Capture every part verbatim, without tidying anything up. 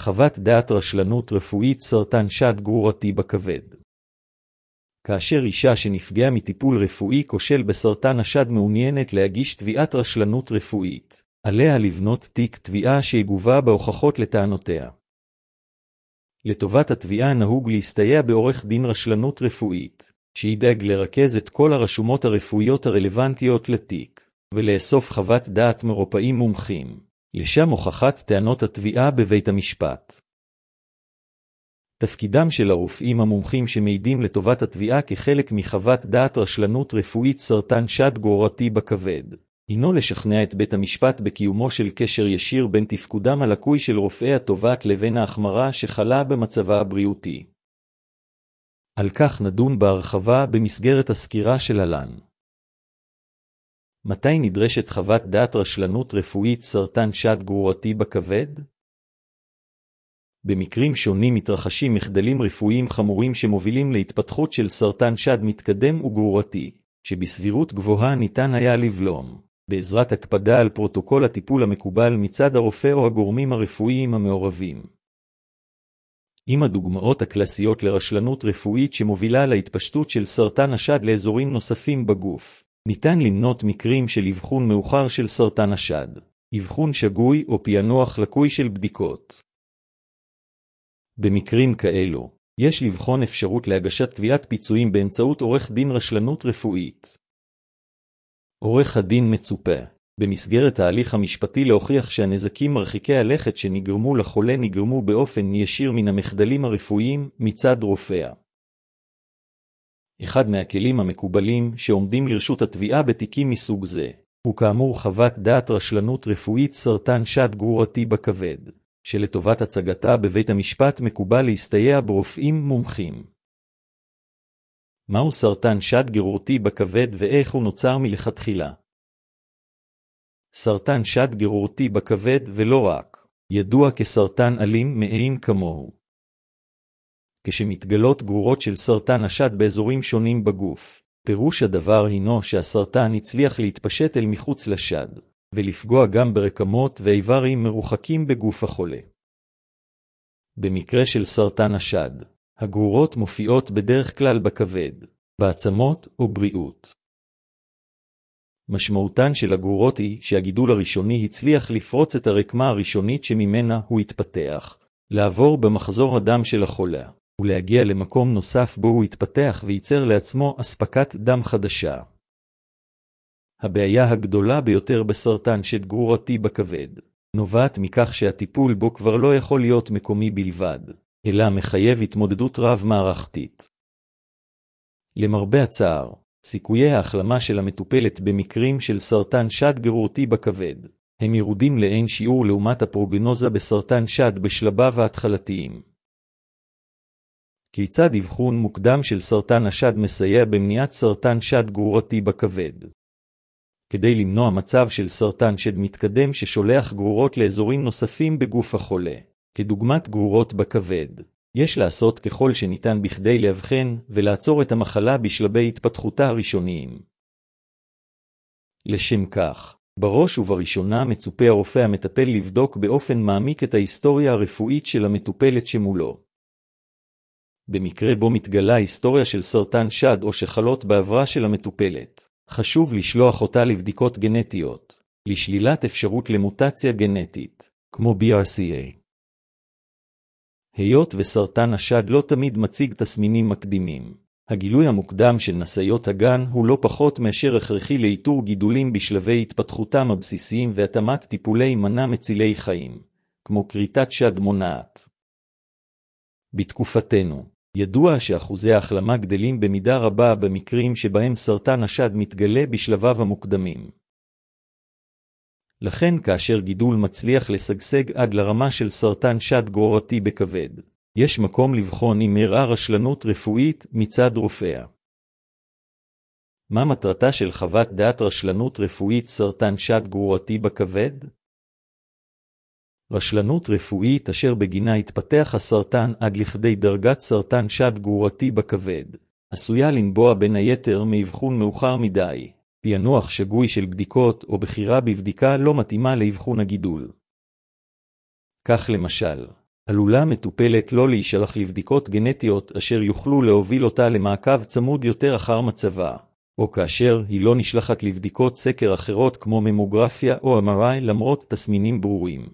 חוות דעת רשלנות רפואית סרטן שד גרורתי בכבד. כאשר אישה שנפגעה מטיפול רפואי כושל בסרטן השד מעוניינת להגיש תביעת רשלנות רפואית, עליה לבנות תיק תביעה שיגובה בהוכחות לטענותיה. לטובת התביעה נהוג להסתייע בעורך דין רשלנות רפואית, שידאג לרכז את כל הרשומות הרפואיות הרלוונטיות לתיק, ולאסוף חוות דעת מרופאים מומחים, לשם הוכחת טענות התביעה בבית המשפט. תפקידם של הרופאים המומחים שמעידים לטובת התביעה כחלק מחוות דעת רשלנות רפואית סרטן שד גרורתי בכבד, הינו לשכנע את בית המשפט בקיומו של קשר ישיר בין תפקודם הלקוי של רופאי התובעת לבין ההחמרה שחלה במצבה הבריאותי. על כך נדון בהרחבה במסגרת הסקירה של הלן. מתי נדרשת חוות דעת רשלנות רפואית סרטן שד גרורתי בכבד? במקרים שונים מתרחשים מחדלים רפואיים חמורים שמובילים להתפתחות של סרטן שד מתקדם וגרורתי, שבסבירות גבוהה ניתן היה לבלום, בעזרת הקפדה על פרוטוקול הטיפול המקובל מצד הרופא או הגורמים הרפואיים המעורבים. עם הדוגמאות הקלאסיות לרשלנות רפואית שמובילה להתפשטות של סרטן השד לאזורים נוספים בגוף, ניתן למנות מקרים של אבחון מאוחר של סרטן השד, אבחון שגוי או פענוח לקוי של בדיקות. במקרים כאלו, יש לבחון אפשרות להגשת תביעת פיצויים באמצעות עורך דין רשלנות רפואית. עורך הדין מצופה, במסגרת ההליך המשפטי, להוכיח שהנזקים מרחיקי הלכת שנגרמו לחולה נגרמו באופן ישיר מן המחדלים הרפואיים מצד רופא. אחד מהכלים המקובלים שעומדים לרשות התביעה בתיקים מסוג זה, הוא כאמור חוות דעת רשלנות רפואית סרטן שד גרורתי בכבד, שלטובת הצגתה בבית המשפט מקובל להסתייע ברופאים מומחים. מהו סרטן שד גרורתי בכבד ואיך הוא נוצר מלכתחילה? סרטן שד גרורתי בכבד, ולא רק, ידוע כסרטן אלים מאין כמוהו. כשמתגלות גרורות של סרטן השד באזורים שונים בגוף, פירוש הדבר הינו שהסרטן הצליח להתפשט אל מחוץ לשד, ולפגוע גם ברקמות ואיברים מרוחקים בגוף החולה. במקרה של סרטן השד, הגרורות מופיעות בדרך כלל בכבד, בעצמות או בריאות. משמעותן של הגרורות היא שהגידול הראשוני הצליח לפרוץ את הרקמה הראשונית שממנה הוא התפתח, לעבור במחזור הדם של החולה, ולהגיע למקום נוסף בו הוא התפתח וייצר לעצמו אספקת דם חדשה. הבעיה הגדולה ביותר בסרטן שד גרורתי בכבד, נובעת מכך שהטיפול בו כבר לא יכול להיות מקומי בלבד, אלא מחייב התמודדות רב-מערכתית. למרבה הצער, סיכויי ההחלמה של המטופלת במקרים של סרטן שד גרורתי בכבד, הם ירודים לאין שיעור לעומת הפרוגנוזה בסרטן שד בשלביו ההתחלתיים. כיצד אבחון מוקדם של סרטן השד מסייע במניעת סרטן שד גרורתי בכבד? כדי למנוע מצב של סרטן שד מתקדם ששולח גרורות לאזורים נוספים בגוף החולה, כדוגמת גרורות בכבד, יש לעשות ככל שניתן בכדי להבחן ולעצור את המחלה בשלבי התפתחותה הראשוניים. לשם כך, בראש ובראשונה מצופה הרופא המטפל לבדוק באופן מעמיק את ההיסטוריה הרפואית של המטופלת שמולו. במקרה בו מתגלה היסטוריה של סרטן שד או שחלות בעברה של המטופלת, חשוב לשלוח אותה לבדיקות גנטיות, לשלילת אפשרות למוטציה גנטית, כמו בי אר סי איי. היות וסרטן השד לא תמיד מציג תסמינים מקדימים, הגילוי המוקדם של נשאיות הגן הוא לא פחות מאשר הכרחי לאיתור גידולים בשלבי התפתחותם הבסיסיים והתאמת טיפולי מנה מצילי חיים, כמו כריתת שד מונעת. בתקופתנו, ידוע שאחוזי ההחלמה גדלים במידה רבה במקרים שבהם סרטן השד מתגלה בשלביו המוקדמים. לכן כאשר גידול מצליח לשגשג עד לרמה של סרטן שד גרורתי בכבד, יש מקום לבחון אם אירעה רשלנות רפואית מצד רופא. מה מטרתה של חוות דעת רשלנות רפואית סרטן שד גרורתי בכבד? רשלנות רפואית אשר בגינה התפתח הסרטן עד לכדי דרגת סרטן שד גרורתי בכבד, עשויה לנבוע בין היתר מאבחון מאוחר מדי, פענוח שגוי של בדיקות או בחירה בבדיקה לא מתאימה לאבחון הגידול. כך למשל, עלולה מטופלת לא להישלח לבדיקות גנטיות אשר יוכלו להוביל אותה למעקב צמוד יותר אחר מצבה, או כאשר היא לא נשלחת לבדיקות סקר אחרות כמו ממוגרפיה או אם אר איי למרות תסמינים ברורים.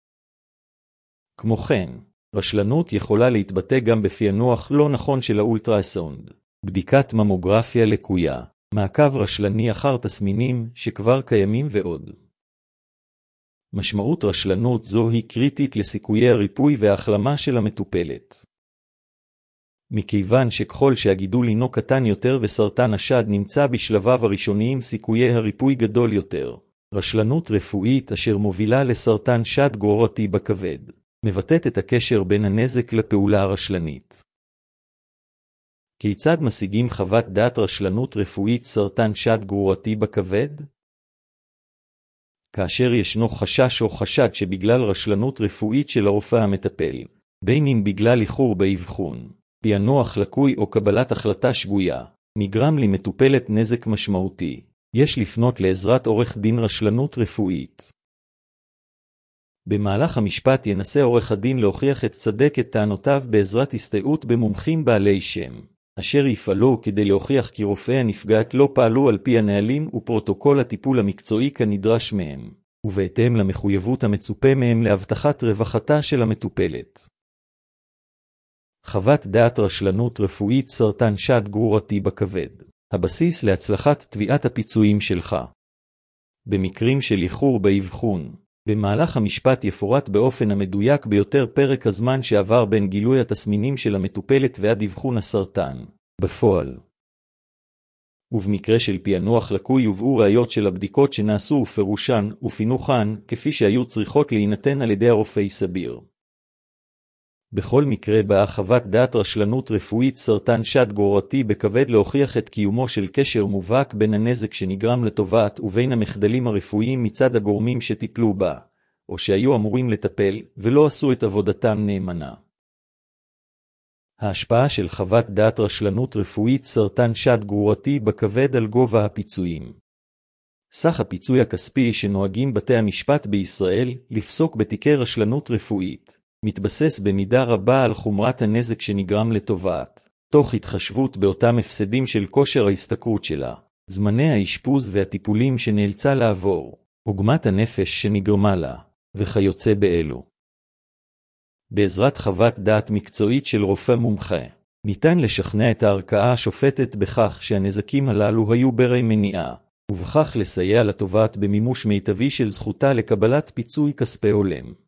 כמו כן, רשלנות יכולה להתבטא גם בפענוח לא נכון של האולטרסאונד, בדיקת ממוגרפיה לקויה, מעקב רשלני אחר תסמינים שכבר קיימים ועוד. משמעות רשלנות זו היא קריטית לסיכויי הריפוי וההחלמה של המטופלת. מכיוון שככל שהגידול הינו קטן יותר וסרטן השד נמצא בשלביו הראשוניים סיכויי הריפוי גדול יותר. רשלנות רפואית אשר מובילה לסרטן שד גרורתי בכבד, מבטאת את הקשר בין הנזק לפעולה הרשלנית. כיצד משיגים חוות דעת רשלנות רפואית סרטן שד גרורתי בכבד? כאשר ישנו חשש או חשד שבגלל רשלנות רפואית של הרופא המטפל, בין אם בגלל איחור באבחון, פענוח לקוי או קבלת החלטה שגויה, נגרם למטופלת נזק משמעותי, יש לפנות לעזרת עורך דין רשלנות רפואית. במהלך המשפט ינסה עורך הדין להוכיח את צדק את טענותיו בעזרת הסתייעות במומחים בעלי שם, אשר יפעלו כדי להוכיח כי רופאי הנפגעת לא פעלו על פי הנהלים ופרוטוקול הטיפול המקצועי כנדרש מהם, ובהתאם למחויבות המצופה מהם להבטחת רווחתה של המטופלת. חוות דעת רשלנות רפואית סרטן שד גרורתי בכבד, הבסיס להצלחת תביעת הפיצויים שלך. במקרים של איחור באבחון, במהלך המשפט יפורט באופן המדויק ביותר פרק הזמן שעבר בין גילוי התסמינים של המטופלת ועד אבחון הסרטן, בפועל. ובמקרה של פענוח לקוי יובאו ראיות של הבדיקות שנעשו ופירושן ופינוחן כפי שהיו צריכות להינתן על ידי הרופא סביר. בכל מקרה באה חוות דעת רשלנות רפואית סרטן שד גרורתי בכבד להוכיח את קיומו של קשר מובהק בין הנזק שנגרם לתובעת ובין המחדלים הרפואיים מצד הגורמים שטיפלו בה, או שהיו אמורים לטפל ולא עשו את עבודתם נאמנה. ההשפעה של חוות דעת רשלנות רפואית סרטן שד גרורתי בכבד על גובה הפיצויים. סך הפיצוי הכספי שנוהגים בתי המשפט בישראל לפסוק בתיקי רשלנות רפואית, מתבסס במידה רבה על חומרת הנזק שנגרם לתובעת, תוך התחשבות באותם הפסדים של כושר ההשתכרות שלה, זמני האשפוז והטיפולים שנאלצה לעבור, עוגמת הנפש שנגרמה לה, וכיוצא באלו. בעזרת חוות דעת מקצועית של רופא מומחה, ניתן לשכנע את הערכאה השופטת בכך שהנזקים הללו היו ברי מניעה, ובכך לסייע לתובעת במימוש מיטבי של זכותה לקבלת פיצוי כספי הולם.